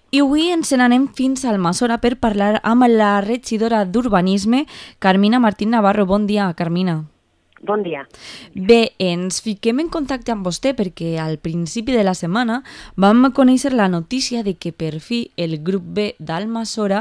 I avui ens n'anem fins al Almassora per parlar amb la regidora d'Urbanisme, Carmina Martín Navarro. Bon dia, Carmina. Bon dia. Bé, ens fiquem en contacte amb vostè perquè al principi de la setmana vam conèixer la notícia de que per fi el grup B d'Almassora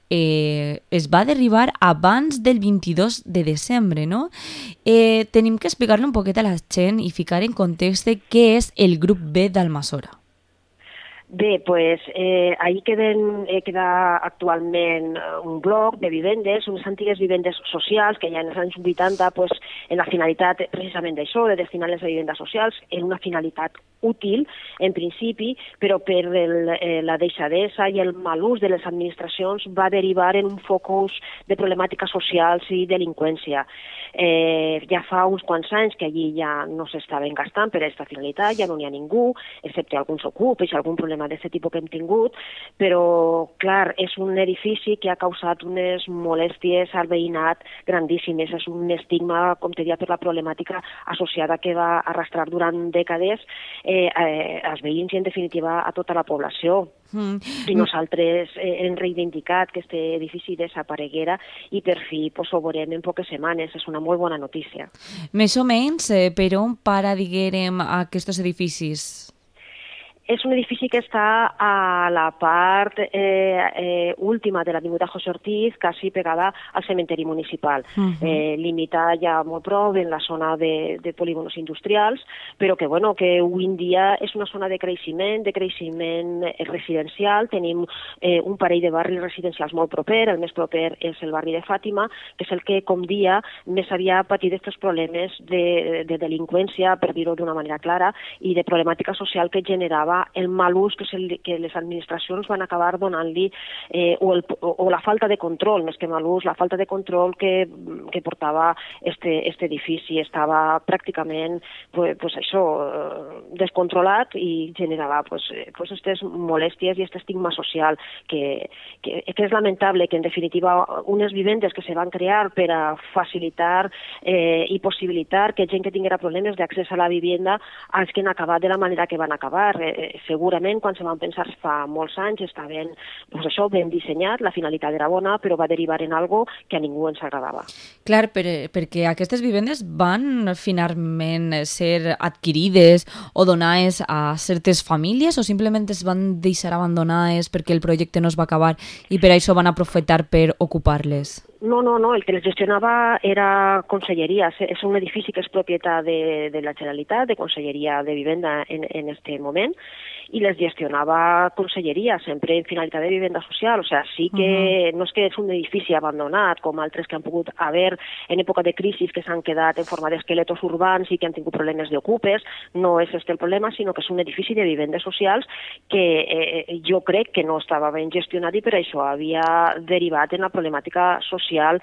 es va derribar abans del 22 de desembre, no? Tenim que explicar-li un poquet a la gent i ficar en context què és el grup B d'Almassora. Bé, pues, ahí queda actualment un bloc de vivendes, unes antigues vivendes socials que ja en els anys 80, pues, en la finalitat precisament d'això, de destinar-les a vivendes socials, en una finalitat útil, en principi, però per la deixadesa i el mal ús de les administracions va derivar en un focus de problemàtiques socials i delinqüència. Ja fa uns quants anys que allí ja no s'estaven gastant per a aquesta finalitat, ja no n'hi ha ningú, excepte alguns ocupes i algun problema d'aquest tipus que hem tingut, però, clar, és un edifici que ha causat unes molèsties al veïnat grandíssimes. És un estigma, com te deia, per la problemàtica associada que va arrastrar durant dècades als veïns i, en definitiva, a tota la població. I nosaltres hem reivindicat que aquest edifici desapareguera i per fi ho veurem en poques setmanes. És una molt bona notícia. Més o menys, per on para, diguem, aquests edificis? És un edifici que està a la part última de l'avinguda José Ortiz, quasi pegada al cementeri municipal. Limita ja molt prop en la zona de polígonos industrials, però que, bueno, que avui en dia és una zona de creixement residencial. Tenim un parell de barris residencials molt proper. El més proper és el barri de Fàtima, que és el que, com dia, més havia patit aquests problemes de delinqüència, per dir-ho d'una manera clara, i de problemàtica social que generava el mal ús que les administracions van acabar donant-li, o la falta de control, més que mal ús, la falta de control que portava este edifici. Estava pràcticament descontrolat i generava aquestes molèsties i aquest estigma social que és lamentable, que en definitiva unes vivendes que se van crear per a facilitar i possibilitar que gent que tinguera problemes d'accés a la vivenda hagin acabat de la manera que van acabar. Segurament, quan se van pensar fa molts anys, estava ben dissenyat, la finalitat era bona, però va derivar en algo que a ningú ens agradava. Clar, perquè aquestes vivendes van finalment ser adquirides o donades a certes famílies o simplement es van deixar abandonades perquè el projecte no es va acabar i per això van aprofitar per ocupar-les? No, el que les gestionava era Conselleria. És un edifici que és propietat de la Generalitat, de Conselleria de Vivenda en aquest moment, i les gestionava Conselleria, sempre en finalitat de vivenda social. O sigui, sí que no és que és un edifici abandonat, com altres que han pogut haver en època de crisi que s'han quedat en forma d'esqueletos urbans i que han tingut problemes d'ocupes. No és aquest el problema, sinó que és un edifici de vivendes socials que jo crec que no estava ben gestionat i per això havia derivat en la problemàtica social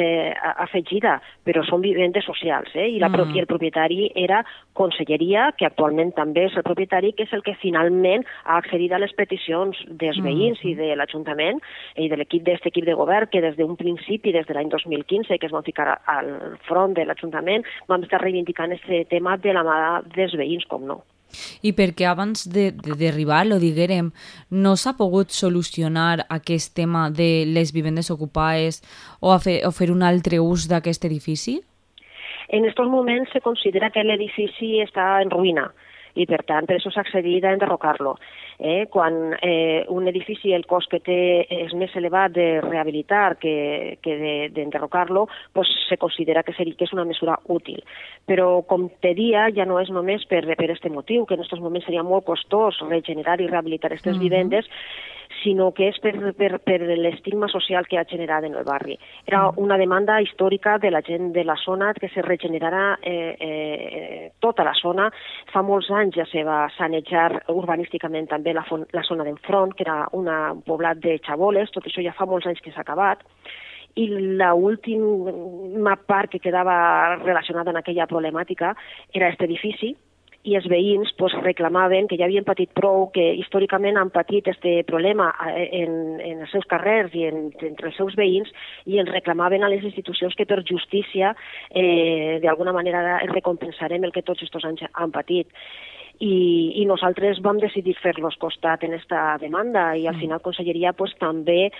afegida, però són vivendes socials, i el propietari era Conselleria, que actualment també és el propietari, que és el que finalment ha accedit a les peticions dels veïns i de l'Ajuntament i de l'equip de govern, que des d'un principi, des de l'any 2015, que es van ficar al front de l'Ajuntament, vam estar reivindicant aquest tema de la mà dels veïns, com no. I perquè abans de derribar-lo, diguem, no s'ha pogut solucionar aquest tema de les vivendes ocupades o fer un altre ús d'aquest edifici? En aquests moments se considera que l'edifici està en ruïna i, per tant, per això s'ha accedit a enderrocar-lo. Quan un edifici, el cost que té és més elevat de rehabilitar que d'enderrocar-lo, se considera que és una mesura útil. Però, com te dia, ja no és només per aquest motiu, que en aquests moments seria molt costós regenerar i rehabilitar aquestes vivendes, sinó que és per l'estigma social que ha generat en el barri. Era una demanda històrica de la gent de la zona que se regenerara tota la zona. Fa molts anys ja se va sanejar urbanísticament també la zona d'enfront, que era un poblat de xaboles. Tot això ja fa molts anys que s'ha acabat. I l'última part que quedava relacionada amb aquella problemàtica era aquest edifici, i els veïns reclamaven que ja havien patit prou, que històricament han patit aquest problema en els seus carrers i entre els seus veïns, i els reclamaven a les institucions que per justícia d'alguna manera recompensarem el que tots aquests anys han patit. i nosaltres vam decidir fer-los costat en esta demanda i al final Conselleria pues, també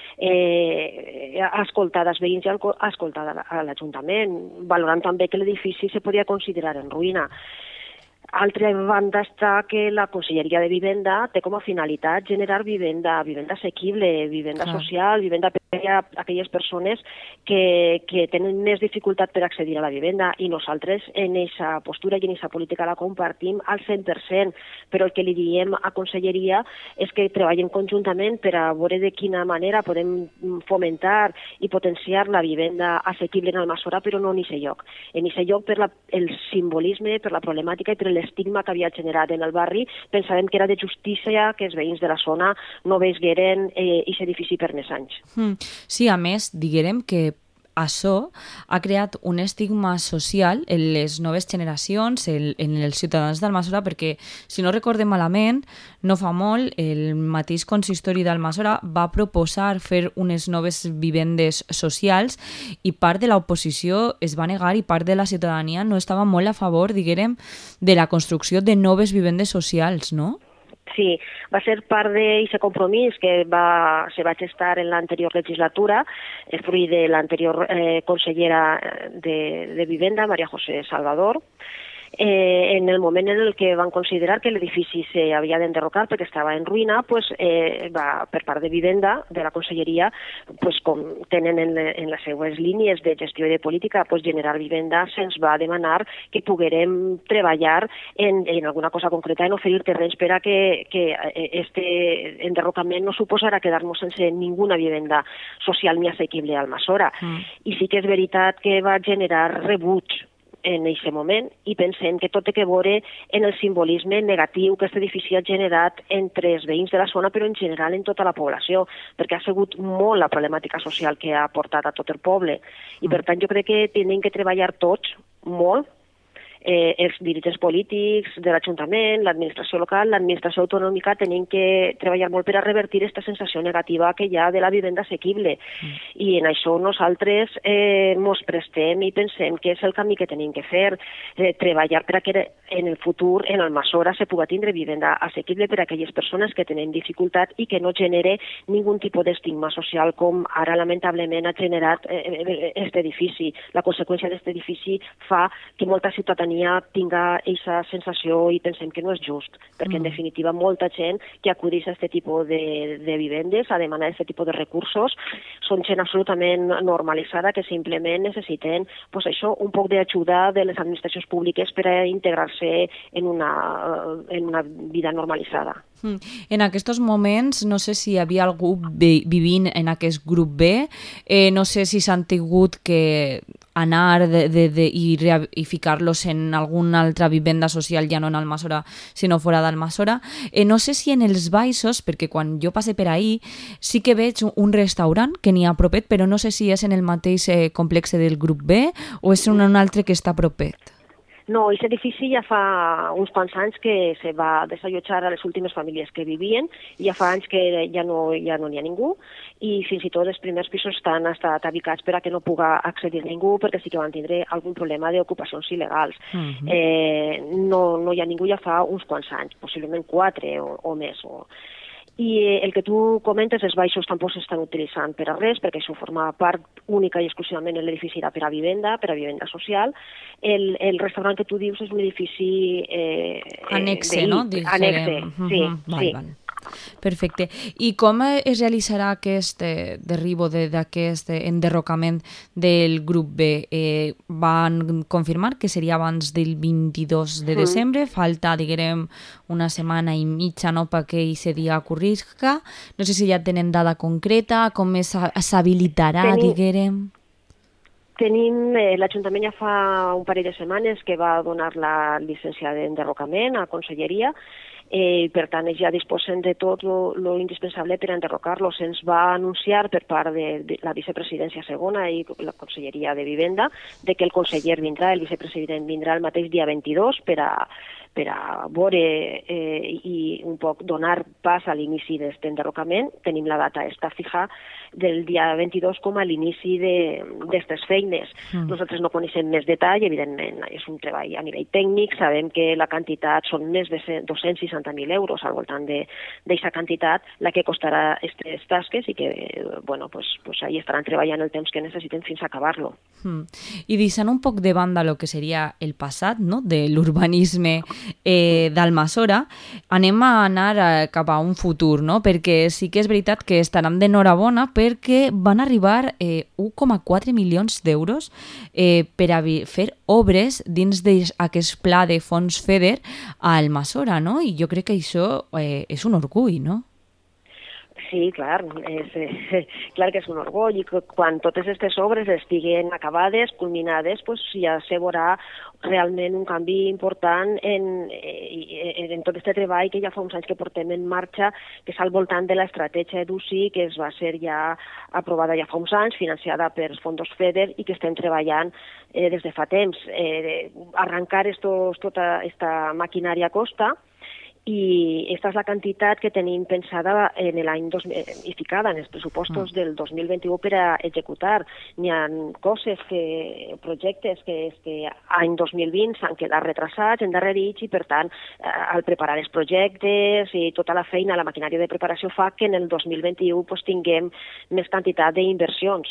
ha escoltat els veïns i ha escoltat a l'Ajuntament, valorant també que l'edifici se podia considerar en ruïna. Altra banda està que la Conselleria de Vivenda té com a finalitat generar vivenda assequible, vivenda social, vivenda per a aquelles persones que tenen més dificultat per accedir a la vivenda i nosaltres en aquesta postura i en aquesta política la compartim al 100%, però el que li diem a Conselleria és que treballem conjuntament per a veure de quina manera podem fomentar i potenciar la vivenda assequible en Almassora, però no en aquest lloc. En aquest lloc per el simbolisme, per la problemàtica i per l'estigma que havia generat en el barri, pensàvem que era de justícia que els veïns de la zona no veigueren aquest edifici per més anys. Sí, a més, diguem que això ha creat un estigma social en les noves generacions, en els ciutadans d'Almassora, perquè, si no recordem malament, no fa molt, el mateix consistori d'Almassora va proposar fer unes noves vivendes socials i part de l'oposició es va negar i part de la ciutadania no estava molt a favor, diguem, de la construcció de noves vivendes socials, no? Sí, va ser part d'aquest compromís que se va gestar en l'anterior legislatura, fruit de l'anterior consellera de Vivenda, María José Salvador, en el moment en el que van considerar que l'edifici s'havia d'enderrocar perquè estava en ruïna, per part de Vivenda, de la Conselleria, com tenen en les seues línies de gestió i de política generar vivenda, se'ns va demanar que poguérem treballar en alguna cosa concreta, en oferir terrenys per a que este enderrocament no suposarà quedar-nos sense ninguna vivenda social ni assequible a Almassora. I sí que és veritat que va generar rebuig en aquest moment i pensem que tot té que veure en el simbolisme negatiu que aquest edifici ha generat entre els veïns de la zona, però en general en tota la població, perquè ha sigut molt la problemàtica social que ha portat a tot el poble. I per tant jo crec que hem de treballar tots molt, els dirigents polítics de l'Ajuntament, l'administració local, l'administració autonòmica, tenim que treballar molt per a revertir aquesta sensació negativa que hi ha de la vivenda assequible. I en això nosaltres ens prestem i pensem que és el camí que tenim que fer, treballar per a que en el futur en Almassora se pugui tindre vivenda assequible per a aquelles persones que tenen dificultat i que no genere ningun tipus d'estigma social com ara lamentablement ha generat aquest edifici. La conseqüència d'aquest edifici fa que molta ciutadania tinga aquesta sensació i pensem que no és just, perquè en definitiva molta gent que acudeix a aquest tipus de vivendes, a demanar aquest tipus de recursos, són gent absolutament normalitzada que simplement necessiten un poc d'ajuda de les administracions públiques per a integrar-se en una vida normalitzada. En aquests moments, no sé si hi havia algú vivint en aquest grup B, no sé si s'han tingut que anar i ficar-los en alguna altra vivenda social, ja no en Almassora, sinó fora d'Almassora. No sé si en els baixos, perquè quan jo passe per ahí sí que veig un restaurant que n'hi ha propet, però no sé si és en el mateix complex del grup B o és en un altre que està propet. No, aquest edifici ja fa uns quants anys que se va desallotjar a les últimes famílies que vivien, i ja fa anys que ja no n'hi ha ningú, i fins i tot els primers pisos estan ubicats per a que no pugui accedir ningú, perquè sí que van tindre algun problema d'ocupacions il·legals. No hi ha ningú ja fa uns quants anys, possiblement 4 o més. I el que tu comentes, els baixos tampoc s'estan utilitzant per a res, perquè això forma part única i exclusivament en l'edifici per a vivenda social. El restaurant que tu dius és un edifici annexe, no? Annexe, sí. Val. Perfecte. I com es realitzarà aquest derribo d'aquest enderrocament del grup B? Van confirmar que seria abans del 22 de desembre, falta, diguem, una setmana i mitja, no?, perquè aquest dia ocorrisca. No sé si ja tenen data concreta, com s'habilitarà, diguem. L'Ajuntament ja fa un parell de setmanes que va donar la llicència d'enderrocament a Conselleria, per tant ja disposen de tot lo indispensable per a enderrocar-lo. Se'ns va anunciar per part de la vicepresidència segona i la Conselleria de Vivenda de que el conseller vindrà, el vicepresident vindrà el mateix dia 22 per per a veure i un poc donar pas a l'inici d'aquest enderrocament. Tenim la data està fija del dia 22 com a l'inici d'aquestes feines. Nosaltres no coneixem més detall, evidentment és un treball a nivell tècnic, sabem que la quantitat són més de 260.000 euros al voltant d'aquesta quantitat la que costarà aquestes tasques i que, bueno, pues ahí estaran treballant el temps que necessiten fins a acabar-lo. I deixant un poc de banda el que seria el passat, no?, de l'urbanisme d'Almassora, anem a anar cap a un futur, no?, perquè sí que és veritat que estaran d'enhorabona perquè van arribar 1,4 milions d'euros per a fer obres dins d'aquest pla de fons FEDER a Almassora, no? I jo crec que això és un orgull, no? Sí, clar, clar que és un orgull i quan totes aquestes obres estiguen acabades, culminades, pues ja se veurà realment un canvi important en tot aquest treball que ja fa uns anys que portem en marxa, que és al voltant de l'estratègia d'UCI, que es va ser ja aprovada ja fa uns anys, financiada per fondos FEDER i que estem treballant des de fa temps. Arrancar tota aquesta maquinària costa, i aquesta és la quantitat que tenim pensada en l'any i ficada en els pressupostos del 2021 per a executar. N'hi ha coses, projectes que any 2020 s'han quedat retrasats, endarrerits, i per tant, al preparar els projectes i tota la feina, la maquinària de preparació fa que en el 2021 tinguem més quantitat d'inversions.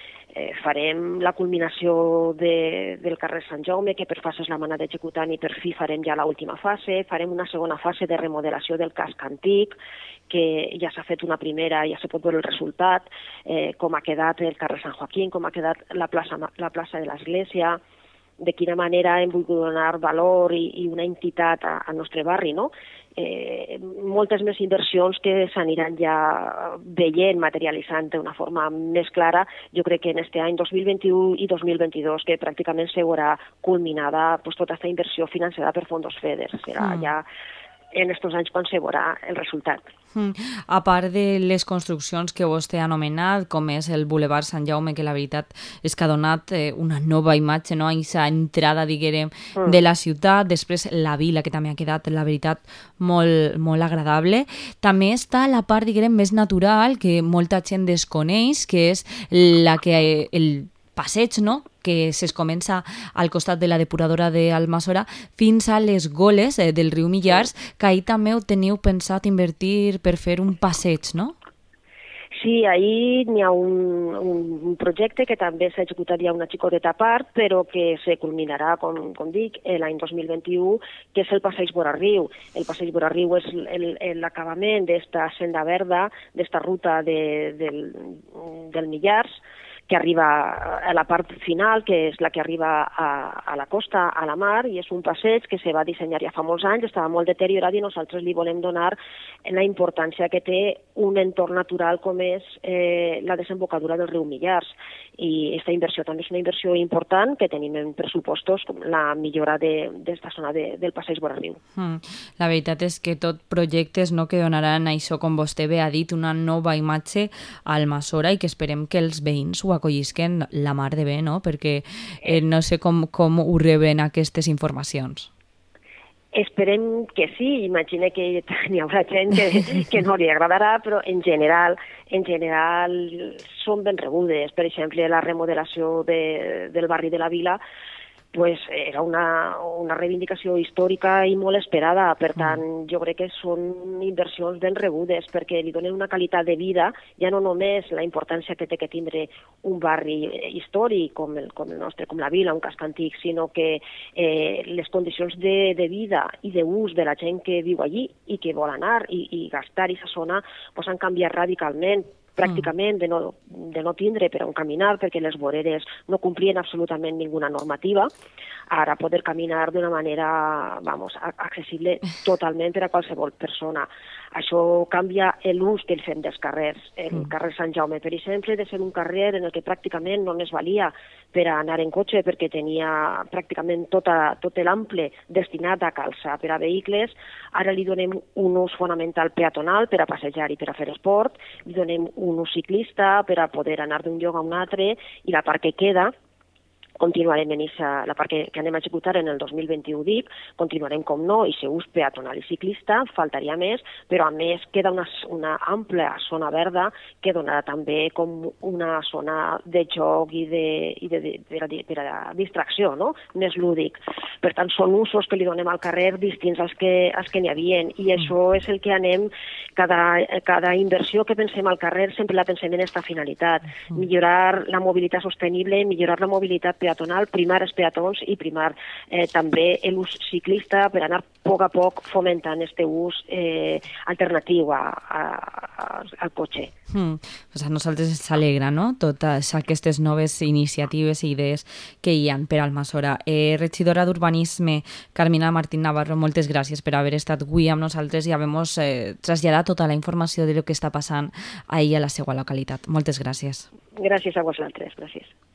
Farem la culminació del carrer Sant Jaume, que per fases l'hem anat executant i per fi farem ja l'última fase. Farem una segona fase de remodelació del casc antic, que ja s'ha fet una primera, ja se pot veure el resultat, com ha quedat el carrer Sant Joaquín, com ha quedat la plaça de l'Església, de quina manera hem volgut donar valor i una entitat al nostre barri, no? Moltes més inversions que s'aniran ja veient, materialitzant d'una forma més clara, jo crec que en aquest any 2021 i 2022, que pràcticament se veurà culminada tota aquesta inversió financiada per fondos FEDER. Serà ja en aquests anys quan se veurà el resultat. A part de les construccions que vostè ha anomenat, com és el Boulevard Sant Jaume, que la veritat és que ha donat una nova imatge, no?, a aquesta entrada, diguem, de la ciutat, després la vila, que també ha quedat, la veritat, molt, molt agradable. També està la part, diguem, més natural, que molta gent desconeix, que és la que el passeig, no?, que es comença al costat de la depuradora d'Almassora fins a les goles del riu Millars, que ahir també ho teniu pensat invertir per fer un passeig, no? Sí, ahir n'hi ha un projecte que també s'ha executat ja una xicoteta part, però que se culminarà, com dic, l'any 2021, que és el passeig vora riu. El passeig vora riu és l'acabament d'esta senda verda, d'esta ruta del Millars, que arriba a la part final, que és la que arriba a la costa, a la mar, i és un passeig que se va dissenyar ja fa molts anys, estava molt deteriorat i nosaltres li volem donar la importància que té un entorn natural com és la desembocadura del riu Millars. I aquesta inversió també és una inversió important que tenim en pressupostos, com la millora d'esta zona del passeig vora riu. La veritat és que tot projectes que donaran això, com vostè bé ha dit, una nova imatge a Almassora i que esperem que els veïns ho acollisquen la mar de bé, no? Perquè no sé com ho reben aquestes informacions. Esperem que sí, imagine que n'hi haurà gent que no li agradarà, però en general són ben rebudes. Per exemple, la remodelació del barri de la Vila era una reivindicació històrica i molt esperada. Per tant, jo crec que són inversions ben rebudes perquè li donen una qualitat de vida, ja no només la importància que té que tindre un barri històric com el nostre, com la Vila, un casc antic, sinó que les condicions de vida i d'ús de la gent que viu allí i que vol anar i gastar a aquesta zona han canviat radicalment. Pràcticament de no tindre per on caminar perquè les voreres no complien absolutament ninguna normativa, ara poder caminar d'una manera accessible totalment per a qualsevol persona. Això canvia l'ús que fem dels carrers. El carrer Sant Jaume, per exemple, de ser un carrer en el que pràcticament només valia per a anar en cotxe perquè tenia pràcticament tot l'ample destinat a calçar per a vehicles, ara li donem un ús fonamental peatonal per a passejar i per a fer esport, li donem un ús ciclista per a poder anar d'un lloc a un altre i la part que queda continuarem en la part que anem a executar en el 2021 DIP, continuarem com no, i ús peatonal i ciclista, faltaria més, però a més queda una àmplia zona verda que donarà també com una zona de joc i per a distracció, no? Més lúdic. Per tant, són usos que li donem al carrer distints als que n'hi havia, i això és el que anem, cada inversió que pensem al carrer sempre la pensem en aquesta finalitat, millorar la mobilitat sostenible, millorar la mobilitat peatonal, primar els peatons i primar també l'ús ciclista per anar a poc fomentant aquest ús alternatiu al cotxe. Pues a nosaltres ens alegra, no?, totes aquestes noves iniciatives i idees que hi ha per Almassora. Regidora d'Urbanisme, Carmina Martín Navarro, moltes gràcies per haver estat avui amb nosaltres i haver-nos traslladat tota la informació de lo que està passant ahir a la seva localitat. Moltes gràcies. Gràcies a vosaltres, gràcies.